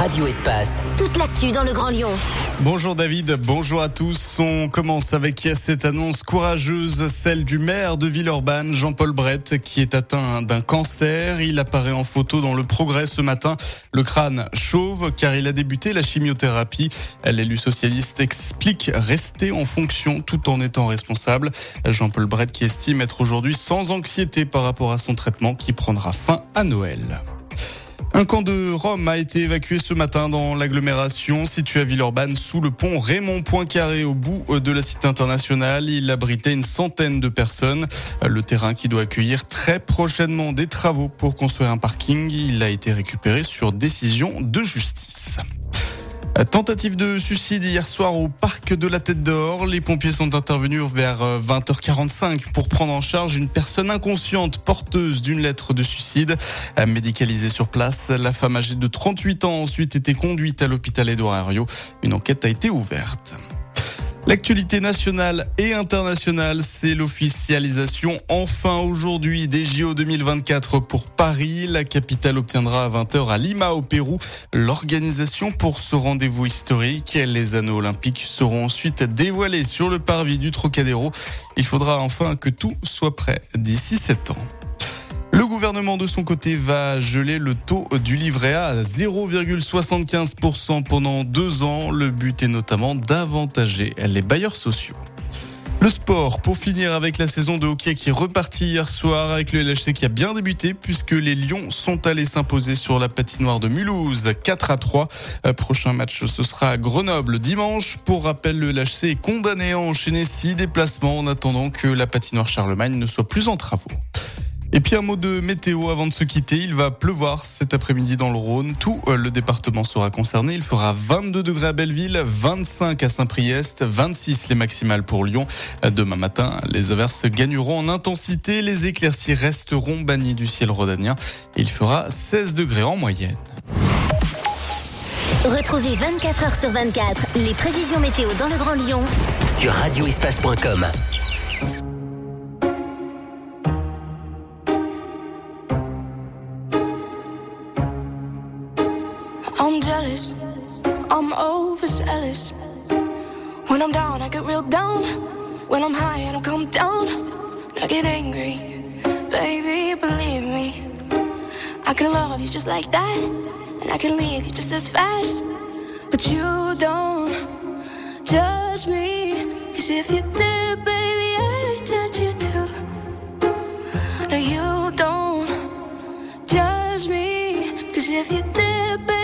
Radio Espace. Toute l'actu dans le Grand Lyon. Bonjour David, bonjour à tous. On commence avec cette annonce courageuse, celle du maire de Villeurbanne, Jean-Paul Brett, qui est atteint d'un cancer. Il apparaît en photo dans Le Progrès ce matin, le crâne chauve, car il a débuté la chimiothérapie. L'élu socialiste explique rester en fonction tout en étant responsable. Jean-Paul Brett qui estime être aujourd'hui sans anxiété par rapport à son traitement qui prendra fin à Noël. Un camp de Roms a été évacué ce matin dans l'agglomération située à Villeurbanne sous le pont Raymond Poincaré au bout de la cité internationale. Il abritait une centaine de personnes. Le terrain qui doit accueillir très prochainement des travaux pour construire un parking, il a été récupéré sur décision de justice. Tentative de suicide hier soir au parc de la Tête d'Or. Les pompiers sont intervenus vers 20h45 pour prendre en charge une personne inconsciente porteuse d'une lettre de suicide. Médicalisée sur place, la femme âgée de 38 ans a ensuite été conduite à l'hôpital Édouard Herriot. Une enquête a été ouverte. L'actualité nationale et internationale, c'est l'officialisation enfin aujourd'hui des JO 2024 pour Paris. La capitale obtiendra à 20h à Lima au Pérou l'organisation pour ce rendez-vous historique. Les anneaux olympiques seront ensuite dévoilés sur le parvis du Trocadéro. Il faudra enfin que tout soit prêt d'ici 7 ans. Le gouvernement de son côté va geler le taux du livret A à 0,75% pendant 2 ans. Le but est notamment d'avantager les bailleurs sociaux. Le sport, pour finir avec la saison de hockey qui est repartie hier soir avec le LHC qui a bien débuté puisque les Lions sont allés s'imposer sur la patinoire de Mulhouse 4-3. Prochain match, ce sera à Grenoble dimanche. Pour rappel, le LHC est condamné à enchaîner 6 déplacements en attendant que la patinoire Charlemagne ne soit plus en travaux. Et puis un mot de météo avant de se quitter. Il va pleuvoir cet après-midi dans le Rhône. Tout le département sera concerné. Il fera 22 degrés à Belleville, 25 à Saint-Priest, 26 les maximales pour Lyon. Demain matin, les averses gagneront en intensité. Les éclaircies resteront bannies du ciel rhodanien. Il fera 16 degrés en moyenne. Retrouvez 24 heures sur 24 les prévisions météo dans le Grand Lyon sur radioespace.com. I'm jealous, I'm overzealous. When I'm down, I get real down. When I'm high, I don't come down. I get angry, baby, believe me. I can love you just like that, and I can leave you just as fast. But you don't judge me, 'cause if you did, baby, I'd judge you too. No, you don't judge me, 'cause if you did, baby,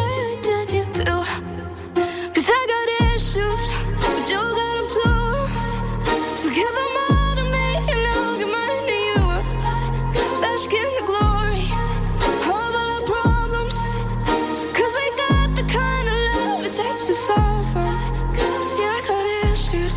too. 'Cause I got issues, but you got them too. So give them all to me and I'll give mine to you. Bask in the glory of all our problems, 'cause we got the kind of love it takes to solve them. Yeah, I got issues,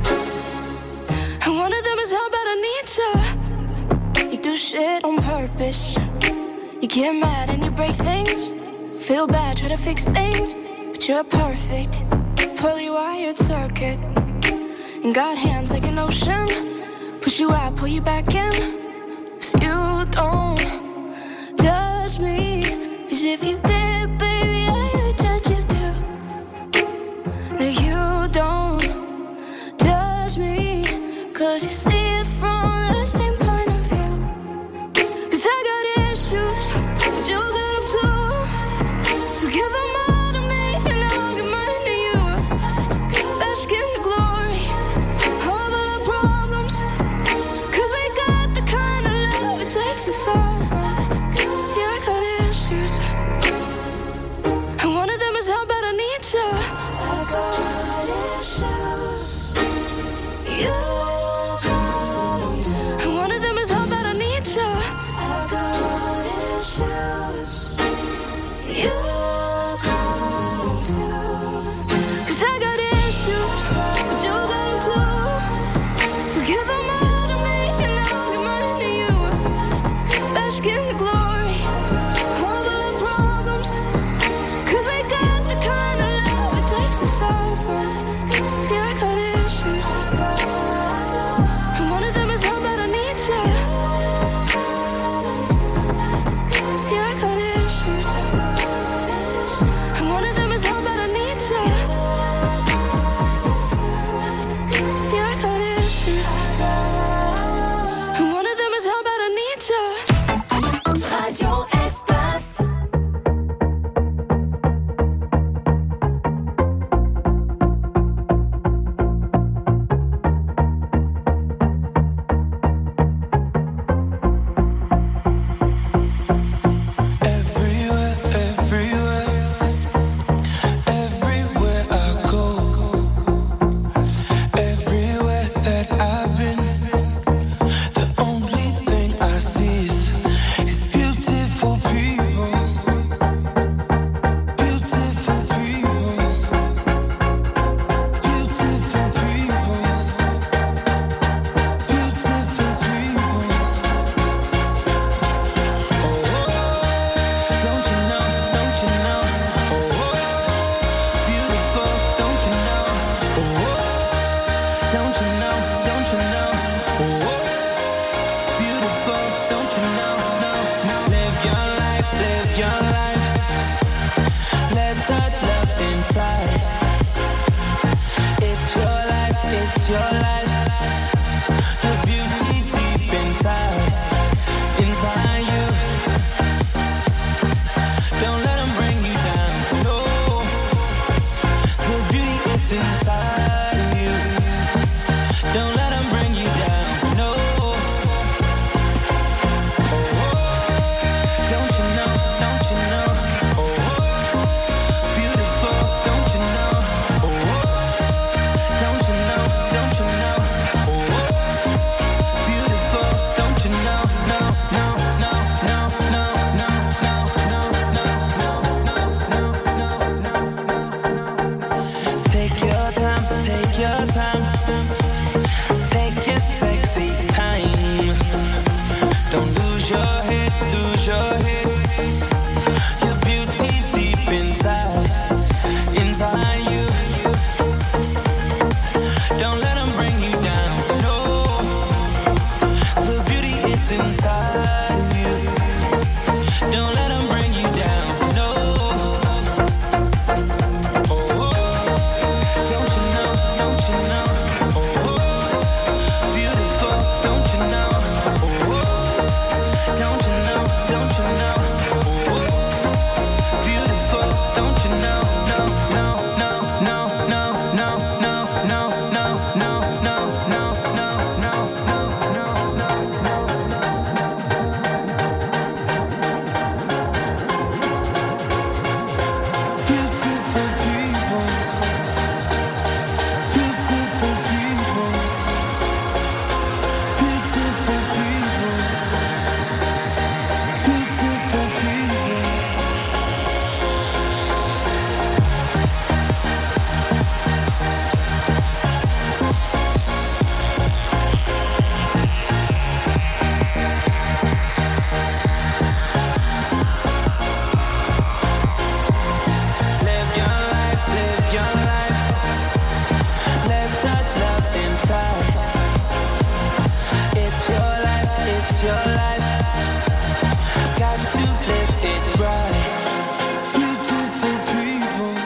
and one of them is how bad I need you. You do shit on purpose. You get mad and you break things. Feel bad, try to fix things, but you're perfect. Poorly wired circuit, and got hands like an ocean. Push you out, pull you back in. 'Cause you don't judge me, 'cause if you did, baby, I'd judge you too. No, you don't judge me, 'cause you see it from the same point of view. 'Cause I got issues, but you got them too. So give them all to me and I'll give mine to you. Bask in the glory of all our problems, 'cause we got the kind of love it takes to solve them. Yeah, I got issues, and one of them is how bad I need you. I got issues, you got them too. And one of them is how bad I need you. I got issues, you. In the glory of all our problems, 'cause we got the kind of love it takes to solve them. Yeah, I got issues, and one of them is how bad I need you. Yeah, I got issues.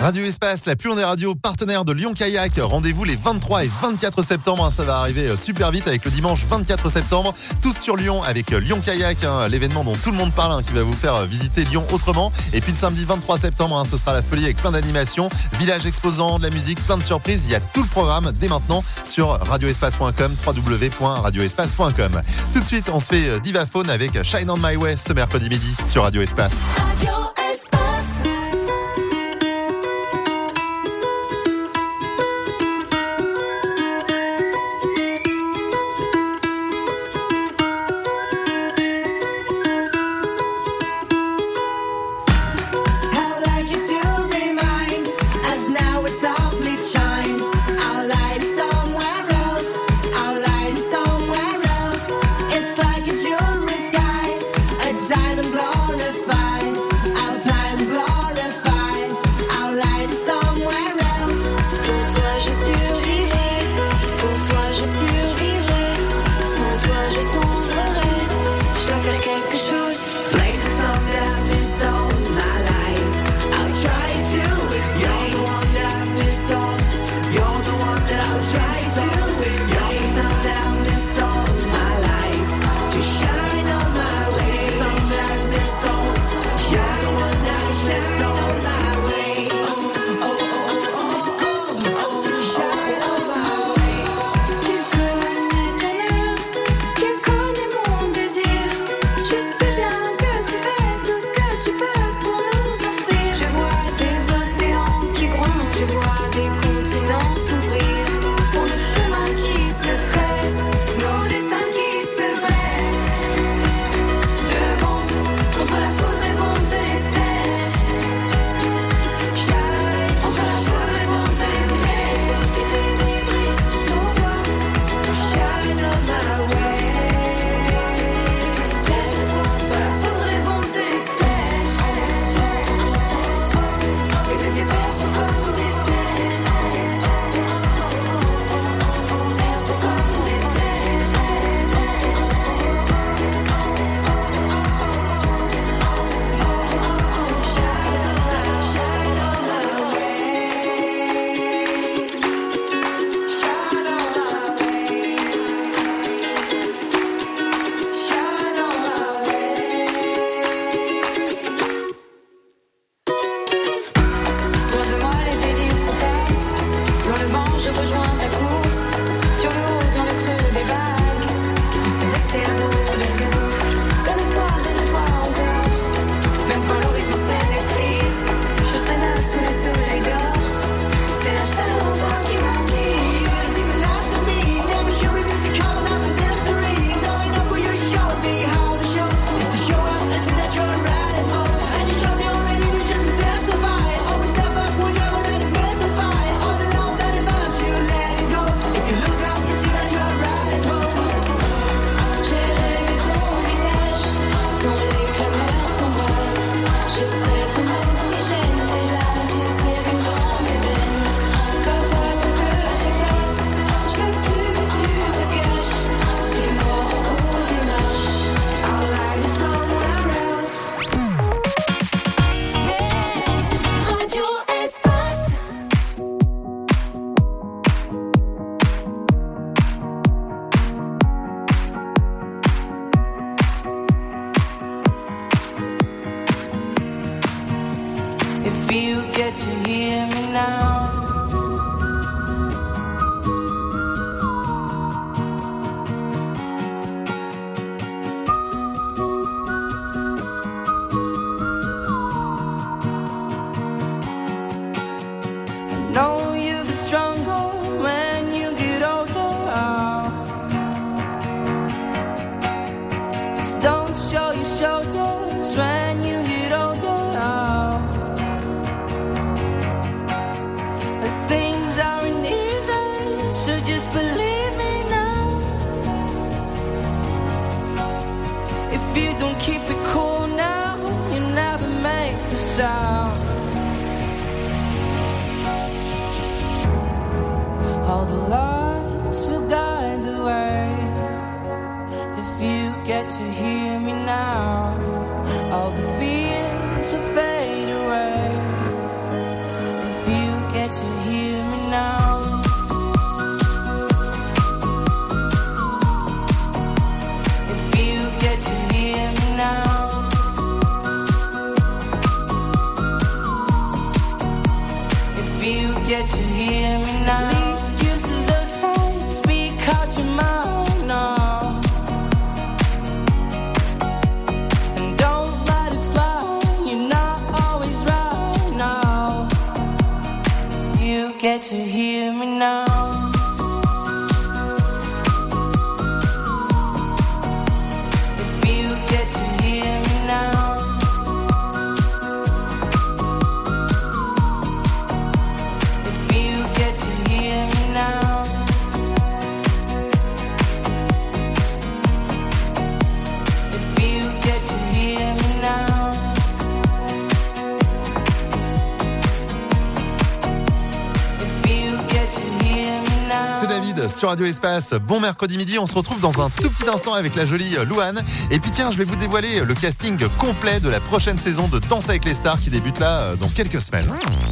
Radio Espace, la plus grande radio partenaire de Lyon Kayak. Rendez-vous les 23 et 24 septembre. Ça va arriver super vite avec le dimanche 24 septembre. Tous sur Lyon avec Lyon Kayak, l'événement dont tout le monde parle, qui va vous faire visiter Lyon autrement. Et puis le samedi 23 septembre, ce sera la folie avec plein d'animations, village exposant, de la musique, plein de surprises. Il y a tout le programme dès maintenant sur radioespace.com, www.radioespace.com. Tout de suite, on se fait Divaphone avec Shine on My Way ce mercredi midi sur Radio Espace. Radio Espace. Diamond glorified, our time glorified. get to hear me now. The excuses are saying, speak out your mind now. And don't let it slide, you're not always right now. You get to hear me now. If you get to hear me now. C'est David sur Radio Espace. Bon mercredi midi, on se retrouve dans un tout petit instant avec la jolie Louane. Et puis tiens, je vais vous dévoiler le casting complet de la prochaine saison de Danse avec les stars qui débute là dans quelques semaines.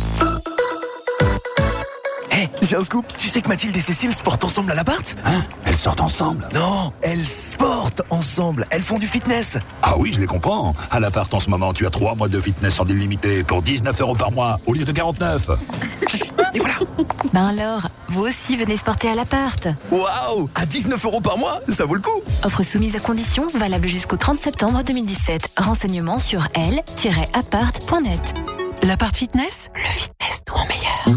Hey, j'ai un scoop. Tu sais que Mathilde et Cécile sportent ensemble à l'appart ? Hein ? Elles sortent ensemble ? Non, elles sportent ensemble. Elles font du fitness. Ah oui, je les comprends. À l'appart en ce moment, tu as 3 mois de fitness en illimité pour 19 € par mois au lieu de 49. Et voilà. Ben alors, vous aussi venez sporter à l'appart. Waouh, à 19 € par mois, ça vaut le coup. Offre soumise à condition, valable jusqu'au 30 septembre 2017. Renseignements sur l-appart.net. L'appart fitness, le fitness tout en meilleur.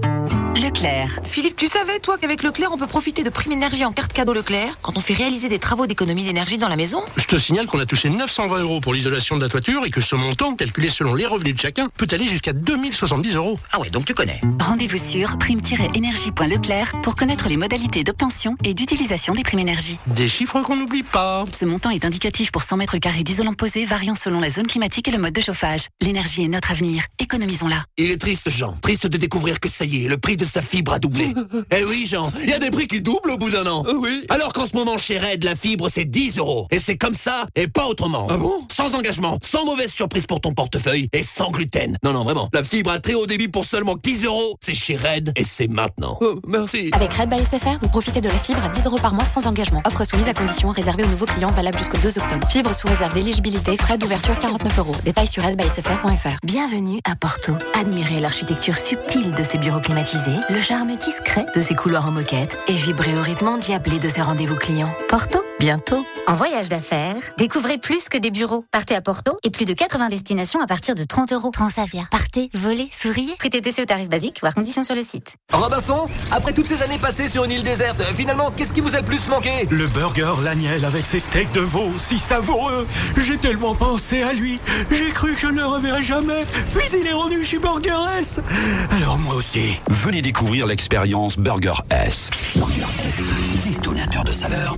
Leclerc. Philippe, tu savais, toi, qu'avec Leclerc, on peut profiter de prime énergie en carte cadeau Leclerc quand on fait réaliser des travaux d'économie d'énergie dans la maison ? Je te signale qu'on a touché 920 € pour l'isolation de la toiture et que ce montant, calculé selon les revenus de chacun, peut aller jusqu'à 2070 €. Ah ouais, donc tu connais. Rendez-vous sur prime-énergie.leclerc pour connaître les modalités d'obtention et d'utilisation des primes énergie. Des chiffres qu'on n'oublie pas. Ce montant est indicatif pour 100 mètres carrés d'isolant posé, variant selon la zone climatique et le mode de chauffage. L'énergie est notre avenir. Économisons-la. Il est triste, Jean. Triste de découvrir que ça y est, le prix de sa fibre a doublé. Eh oui, Jean, il y a des prix qui doublent au bout d'un an. Oui. Alors qu'en ce moment, chez Red, la fibre, c'est 10 €. Et c'est comme ça, et pas autrement. Ah bon ? Sans engagement, sans mauvaise surprise pour ton portefeuille, et sans gluten. Non, vraiment. La fibre à très haut débit pour seulement 10 €, c'est chez Red, et c'est maintenant. Oh, merci. Avec Red by SFR, vous profitez de la fibre à 10 € par mois sans engagement. Offre soumise à condition, réservée aux nouveaux clients, valable jusqu'au 2 octobre. Fibre sous réserve d'éligibilité, frais d'ouverture 49 €. Détails sur redbysfr.fr. Bienvenue à Porto. Admirez l'architecture subtile de ses bureaux climatisés, le charme discret de ses couloirs en moquette et vibrez au rythme endiablé de ses rendez-vous clients. Porto, bientôt. En voyage d'affaires, découvrez plus que des bureaux. Partez à Porto et plus de 80 destinations à partir de 30 €. Transavia. Partez, volez, souriez. Prix TTC au tarif basique, voire conditions sur le site. Robinson, après toutes ces années passées sur une île déserte, finalement, qu'est-ce qui vous a le plus manqué ? Le burger Laniel avec ses steaks de veau si savoureux. J'ai tellement pensé à lui. J'ai cru que je ne le reverrai jamais. Puis il est revenu chez Burger S. Alors moi aussi. Venez découvrir l'expérience Burger S. Burger S, détonateur de saveurs.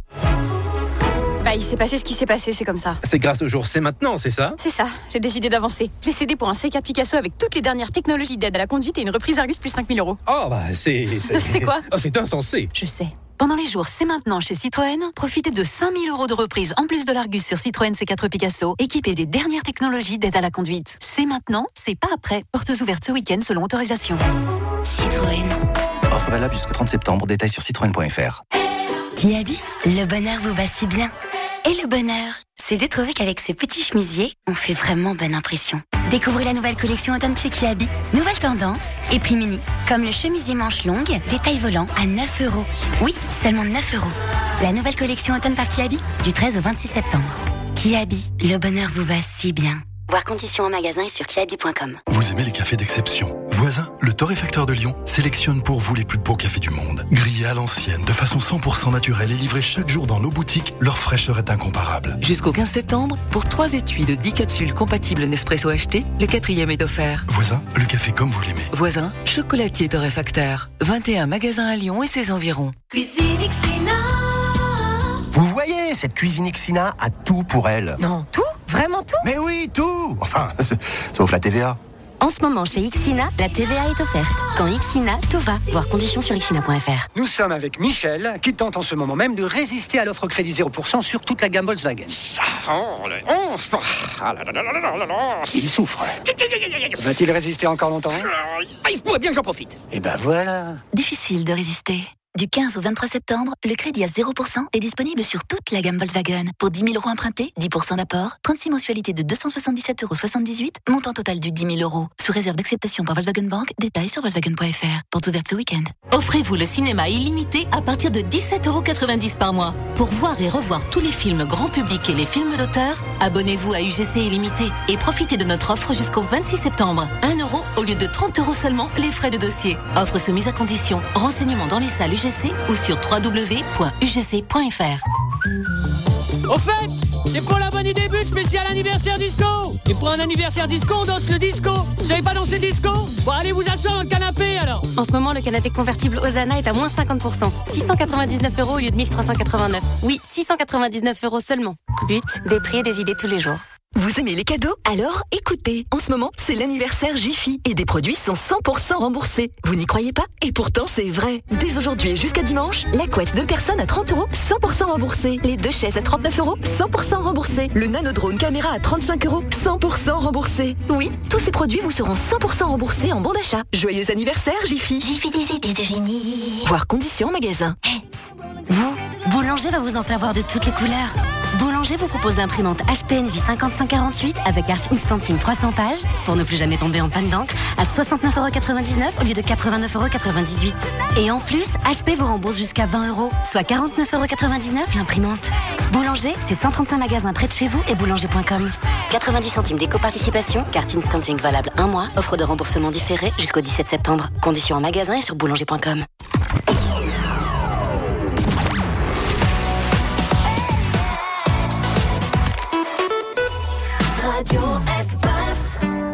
Bah, il s'est passé ce qui s'est passé, c'est comme ça. C'est grâce au jour c'est maintenant, c'est ça ? C'est ça, j'ai décidé d'avancer. J'ai cédé pour un C4 Picasso avec toutes les dernières technologies d'aide à la conduite et une reprise Argus plus 5 000 €. Oh bah c'est... C'est quoi ? Oh, c'est insensé. Je sais. Pendant les jours C'est maintenant chez Citroën, profitez de 5 000 € de reprise en plus de l'Argus sur Citroën C4 Picasso, équipé des dernières technologies d'aide à la conduite. C'est maintenant, c'est pas après. Portes ouvertes ce week-end selon autorisation. Citroën. Offre valable jusqu'au 30 septembre, détails sur citroën.fr. Kiabi, le bonheur vous va si bien. Et le bonheur, c'est de trouver qu'avec ce petit chemisier, on fait vraiment bonne impression. Découvrez la nouvelle collection automne chez Kiabi. Nouvelle tendance et prix mini, comme le chemisier manche longue, détail volant à 9 €. Oui, seulement 9 €. La nouvelle collection automne par Kiabi, du 13 au 26 septembre. Kiabi, le bonheur vous va si bien. Voir conditions en magasin et sur kiabi.com. Vous aimez les cafés d'exception ? Voisin, le Torréfacteur de Lyon sélectionne pour vous les plus beaux cafés du monde. Grillés à l'ancienne, de façon 100% naturelle et livrés chaque jour dans nos boutiques, leur fraîcheur est incomparable. Jusqu'au 15 septembre, pour 3 étuis de 10 capsules compatibles Nespresso acheté, le 4e est offert. Voisin, le café comme vous l'aimez. Voisin, chocolatier Torréfacteur. 21 magasins à Lyon et ses environs. Cuisine Xina. Vous voyez, cette cuisine Xina a tout pour elle. Non, tout ? Vraiment tout ? Mais oui, tout. Enfin, sauf la TVA. En ce moment, chez Xina, la TVA est offerte. Quand Xina, tout va. Voir conditions sur xina.fr. Nous sommes avec Michel, qui tente en ce moment même de résister à l'offre crédit 0% sur toute la gamme Volkswagen. Il souffre. Va-t-il résister encore longtemps ? Il se pourrait bien que j'en profite. Et ben voilà. Difficile de résister. Du 15 au 23 septembre, le crédit à 0% est disponible sur toute la gamme Volkswagen. Pour 10 000 euros empruntés, 10% d'apport, 36 mensualités de 277,78 €, montant total du 10 000 euros. Sous réserve d'acceptation par Volkswagen Bank, détails sur Volkswagen.fr. Porte ouverte ce week-end. Offrez-vous le cinéma illimité à partir de 17,90 € par mois. Pour voir et revoir tous les films grand public et les films d'auteur, abonnez-vous à UGC Illimité et profitez de notre offre jusqu'au 26 septembre. 1 € au lieu de 30 € seulement les frais de dossier. Offre soumise à condition. Renseignements dans les salles UGC ou sur www.ugc.fr. Au fait, c'est pour la bonne idée but spécial anniversaire disco. Et pour un anniversaire disco, on danse le disco. Vous savez pas danser disco? Bon, allez vous asseoir dans le canapé alors. En ce moment, le canapé convertible Osana est à moins 50%. 699 € au lieu de 1389. Oui, 699 € seulement. But, des prix et des idées tous les jours. Vous aimez les cadeaux? Alors écoutez, en ce moment, c'est l'anniversaire Jiffy et des produits sont 100% remboursés. Vous n'y croyez pas? Et pourtant, c'est vrai. Dès aujourd'hui et jusqu'à dimanche, la couette 2 personnes à 30 €, 100% remboursée. Les 2 chaises à 39 €, 100% remboursées. Le nanodrone caméra à 35 €, 100% remboursé. Oui, tous ces produits vous seront 100% remboursés en bon d'achat. Joyeux anniversaire Jiffy. Jiffy, des idées de génie. Voir conditions en magasin. Vous, Boulanger va vous en faire voir de toutes les couleurs. Boulanger vous propose l'imprimante HP Envy 5548 avec Art Instanting 300 pages pour ne plus jamais tomber en panne d'encre à 69,99 € au lieu de 89,98 €. Et en plus, HP vous rembourse jusqu'à 20 €, soit 49,99 € l'imprimante. Boulanger, c'est 135 magasins près de chez vous et boulanger.com. 90 centimes d'éco-participation, carte Instanting valable 1 mois, offre de remboursement différé jusqu'au 17 septembre. Conditions en magasin et sur boulanger.com. Radio Espace.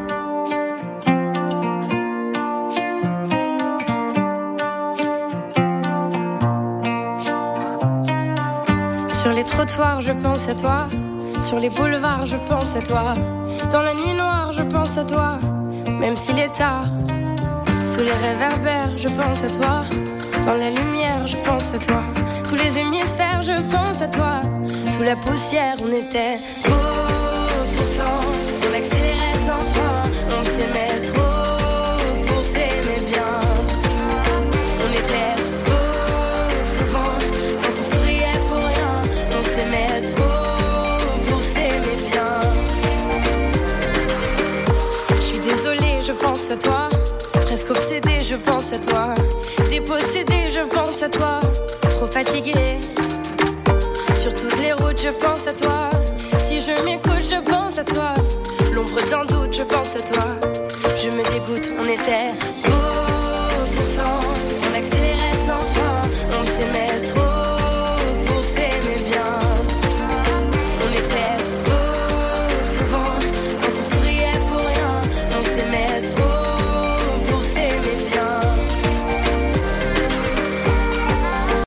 Sur les trottoirs, je pense à toi. Sur les boulevards, je pense à toi. Dans la nuit noire, je pense à toi. Même s'il est tard. Sous les réverbères, je pense à toi. Dans la lumière, je pense à toi. Tous les hémisphères, je pense à toi. Sous la poussière, on était beau. On accélérait sans fin, on s'aimait trop pour s'aimer bien. On était beau souvent, quand on souriait pour rien. On s'aimait trop pour s'aimer bien. Je suis désolée, je pense à toi. Presque obsédée, je pense à toi. Dépossédée, je pense à toi. Trop fatiguée, sur toutes les routes, je pense à toi. Si je m'écoute, je pense à toi. L'ombre d'un doute, je pense à toi. Je me dégoûte, on était beau.